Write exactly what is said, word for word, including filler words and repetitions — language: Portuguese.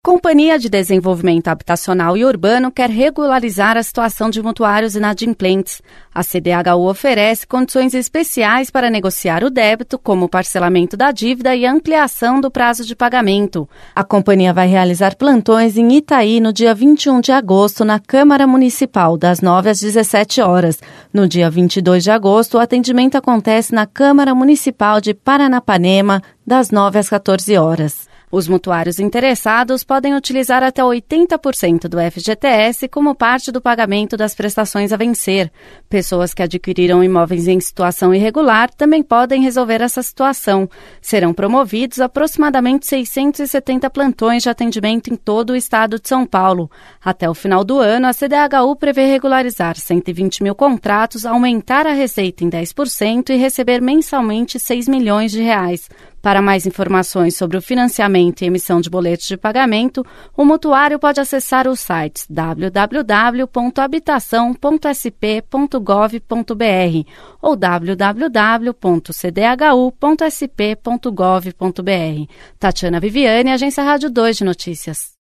Companhia de Desenvolvimento Habitacional e Urbano quer regularizar a situação de mutuários inadimplentes. A C D H U oferece condições especiais para negociar o débito, como o parcelamento da dívida e ampliação do prazo de pagamento. A companhia vai realizar plantões em Itaí no dia vinte e um de agosto na Câmara Municipal, das nove às dezessete horas. No dia vinte e dois de agosto, o atendimento acontece na Câmara Municipal de Paranapanema, das nove às quatorze horas. Os mutuários interessados podem utilizar até oitenta por cento do F G T S como parte do pagamento das prestações a vencer. Pessoas que adquiriram imóveis em situação irregular também podem resolver essa situação. Serão promovidos aproximadamente seiscentos e setenta plantões de atendimento em todo o estado de São Paulo. Até o final do ano, a C D H U prevê regularizar cento e vinte mil contratos, aumentar a receita em dez por cento e receber mensalmente seis milhões de reais. Para mais informações sobre o financiamento e emissão de boletos de pagamento, o mutuário pode acessar os sites w w w ponto habitação ponto s p ponto gov ponto b r ou w w w ponto c d h u ponto s p ponto gov ponto b r. Tatiana Viviane, Agência Rádio dois de Notícias.